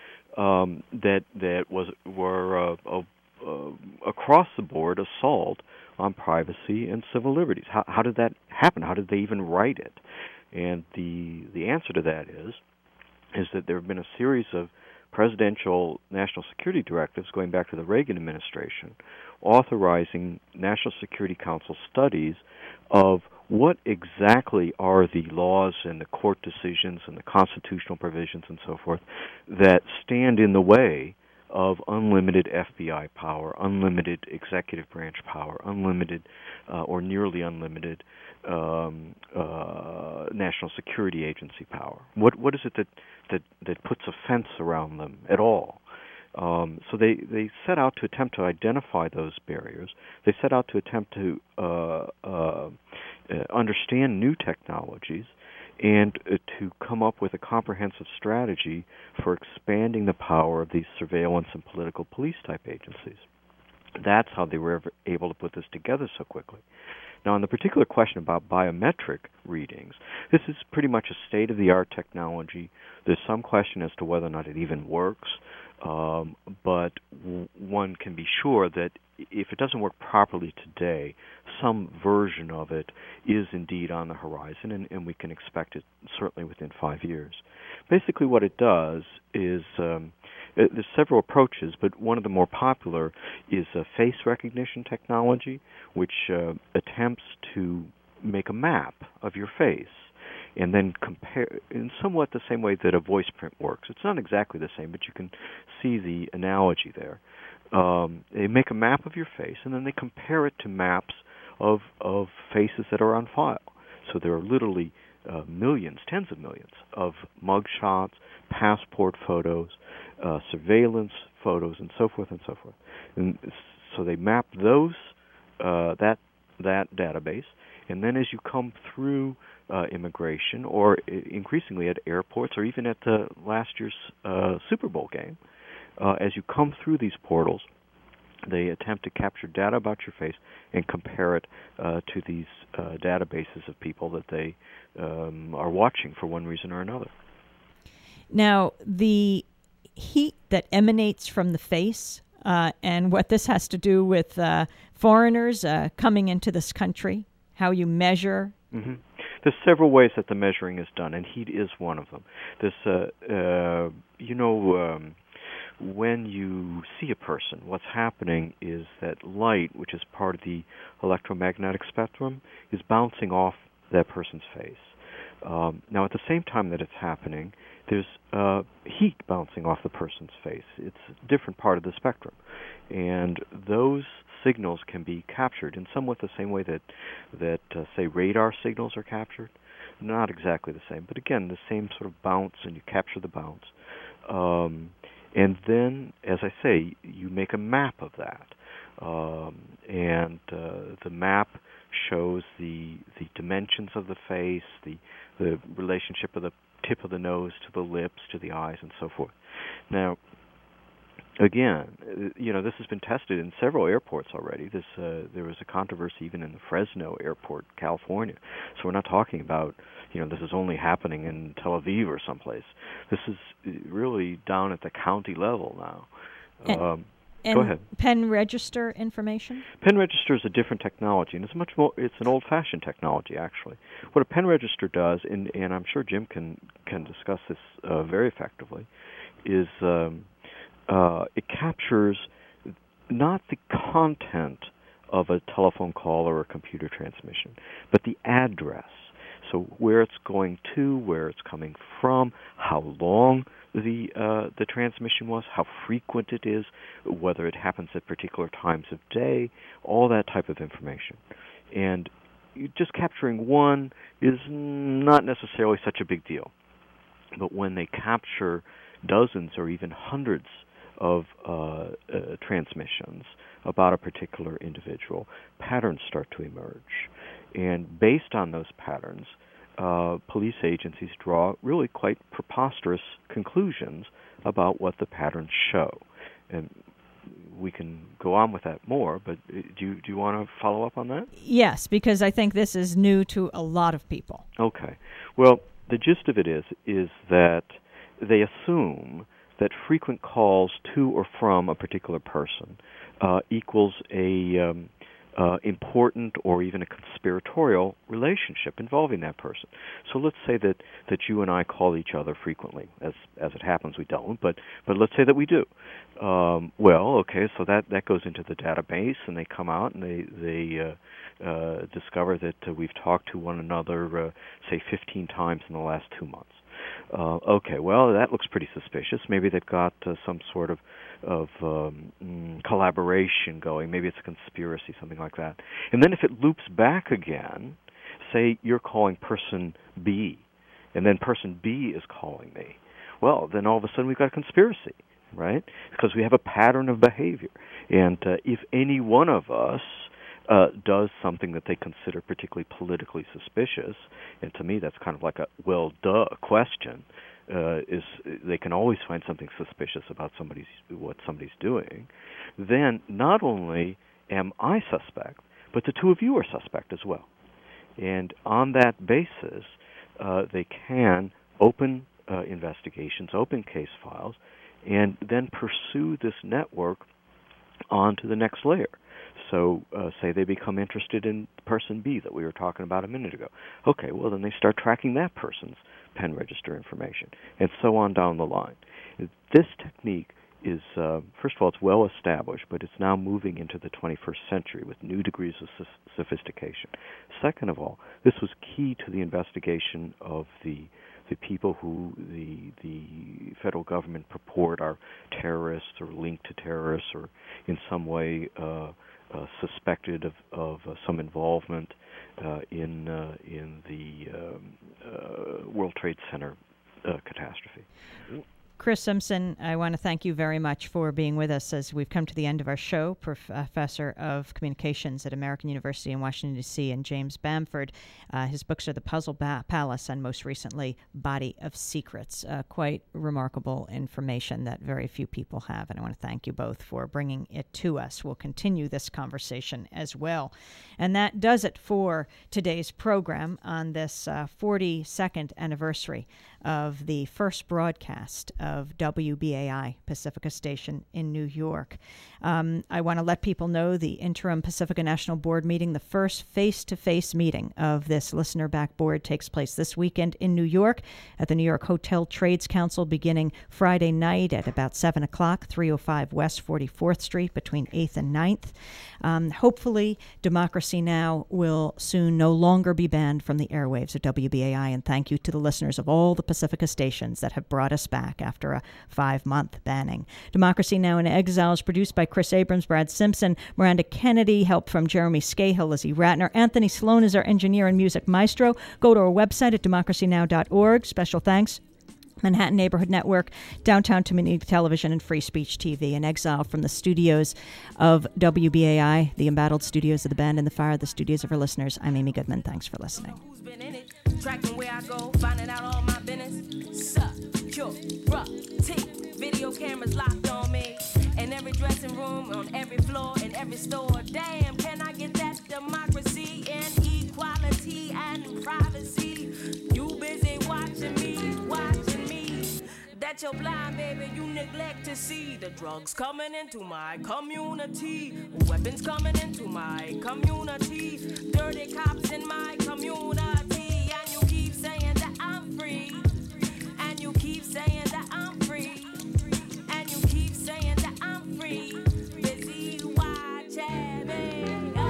that were across the board assault on privacy and civil liberties? How did that happen? How did they even write it? And the answer to that is that there have been a series of presidential national security directives going back to the Reagan administration authorizing National Security Council studies of what exactly are the laws and the court decisions and the constitutional provisions and so forth that stand in the way of unlimited FBI power, unlimited executive branch power, unlimited or nearly unlimited national security agency power. What is it that puts a fence around them at all? So they set out to attempt to identify those barriers. They set out to attempt to understand new technologies and to come up with a comprehensive strategy for expanding the power of these surveillance and political police type agencies. That's how they were able to put this together so quickly. Now, on the particular question about biometric readings, this is pretty much a state-of-the-art technology. There's some question as to whether or not it even works, but one can be sure that if it doesn't work properly today, some version of it is indeed on the horizon, and we can expect it certainly within 5 years. Basically what it does is there's several approaches, but one of the more popular is face recognition technology, which attempts to make a map of your face and then compare in somewhat the same way that a voice print works. It's not exactly the same, but you can see the analogy there. They make a map of your face, and then they compare it to maps of faces that are on file. So there are literally millions, tens of millions of mugshots, passport photos, surveillance photos, and so forth and so forth. And so they map those that database, and then as you come through immigration, or increasingly at airports, or even at last year's Super Bowl game, as you come through these portals, they attempt to capture data about your face and compare it to these databases of people that they are watching for one reason or another. Now, the heat that emanates from the face and what this has to do with foreigners coming into this country, how you measure. Mm-hmm. There's several ways that the measuring is done, and heat is one of them. When you see a person, what's happening is that light, which is part of the electromagnetic spectrum, is bouncing off that person's face. Now, at the same time that it's happening, there's heat bouncing off the person's face. It's a different part of the spectrum. And those signals can be captured in somewhat the same way that say, radar signals are captured. Not exactly the same, but again, the same sort of bounce, and you capture the bounce. And then, as I say, you make a map of that. And the map shows the dimensions of the face, the relationship of the tip of the nose to the lips, to the eyes, and so forth. Now, again, this has been tested in several airports already. There was a controversy even in the Fresno airport, California. So we're not talking about, this is only happening in Tel Aviv or someplace. This is really down at the county level now. And go ahead. Pen register information? Pen register is a different technology, and it's an old-fashioned technology, actually. What a pen register does, and I'm sure Jim can discuss this very effectively, is it captures not the content of a telephone call or a computer transmission, but the address. So where it's going to, where it's coming from, how long the transmission was, how frequent it is, whether it happens at particular times of day, all that type of information. And just capturing one is not necessarily such a big deal. But when they capture dozens or even hundreds of transmissions about a particular individual, patterns start to emerge. And based on those patterns, police agencies draw really quite preposterous conclusions about what the patterns show. And we can go on with that more, but do you want to follow up on that? Yes, because I think this is new to a lot of people. Okay. Well, the gist of it is that they assume that frequent calls to or from a particular person equals a important or even a conspiratorial relationship involving that person. So let's say that you and I call each other frequently. As it happens, we don't, but let's say that we do. So that goes into the database, and they come out and they discover that we've talked to one another, say, 15 times in the last 2 months. That looks pretty suspicious. Maybe they've got some sort of collaboration going. Maybe it's a conspiracy, something like that. And then if it loops back again, say you're calling person B, and then person B is calling me, well, then all of a sudden we've got a conspiracy, right? Because we have a pattern of behavior. And if any one of us does something that they consider particularly politically suspicious, and to me that's kind of like a well-duh question, is they can always find something suspicious about what somebody's doing, then not only am I suspect, but the two of you are suspect as well. And on that basis, they can open investigations, open case files, and then pursue this network on to the next layer. So say they become interested in person B that we were talking about a minute ago. Okay, well, then they start tracking that person's pen register information, and so on down the line. This technique is, first of all, it's well established, but it's now moving into the 21st century with new degrees of sophistication. Second of all, this was key to the investigation of the people who the federal government purport are terrorists or linked to terrorists or in some way suspected of some involvement in the World Trade Center catastrophe. Chris Simpson, I want to thank you very much for being with us as we've come to the end of our show. Professor of Communications at American University in Washington, D.C., and James Bamford. His books are The Puzzle Palace and most recently Body of Secrets. Quite remarkable information that very few people have, and I want to thank you both for bringing it to us. We'll continue this conversation as well. And that does it for today's program on this 42nd anniversary of the first broadcast of WBAI Pacifica Station in New York. I want to let people know the interim Pacifica National Board meeting, the first face-to-face meeting of this listener-backed board, takes place this weekend in New York at the New York Hotel Trades Council beginning Friday night at about 7 o'clock, 305 West 44th Street between 8th and 9th. Hopefully, Democracy Now! Will soon no longer be banned from the airwaves of WBAI, and thank you to the listeners of all the Pacifica stations that have brought us back after a 5-month banning. Democracy Now! In Exile is produced by Chris Abrams, Brad Simpson, Miranda Kennedy, help from Jeremy Scahill, Lizzie Ratner. Anthony Sloan is our engineer and music maestro. Go to our website at democracynow.org. Special thanks Manhattan Neighborhood Network, Downtown Community Television, and Free Speech TV. In Exile from the studios of WBAI, the embattled studios of the Band and the Fire, the studios of our listeners. I'm Amy Goodman. Thanks for listening. Who's been in it? Tracking where I go, finding out all my business. Security. Video cameras locked on me. every dressing room, on every floor, in every store. Damn, can I get that democracy and equality and privacy? You busy watching me, that you're blind, baby, you neglect to see the drugs coming into my community, weapons coming into my community, dirty cops in my community, and you keep saying that I'm free, and you keep saying that I'm free, and you keep saying that I'm free, busy watching me.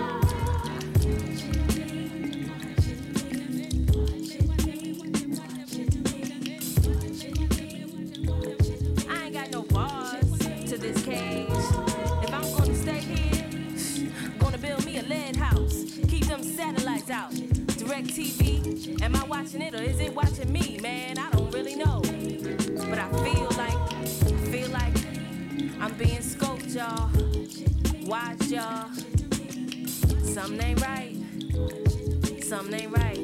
This cage. If I'm gonna stay here, gonna build me a lead house. Keep them satellites out. Direct TV. Am I watching it or is it watching me? Man, I don't really know. But I feel like I'm being scoped, y'all. Watch, y'all. Something ain't right. Something ain't right.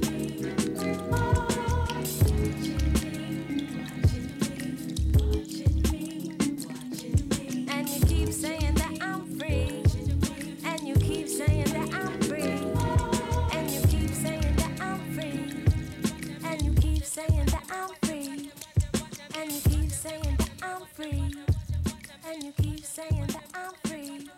Saying that I'm free, and you keep saying that I'm free, and you keep saying that I'm free, and you keep saying that I'm free, and you keep saying that I'm free, and you keep saying that I'm free,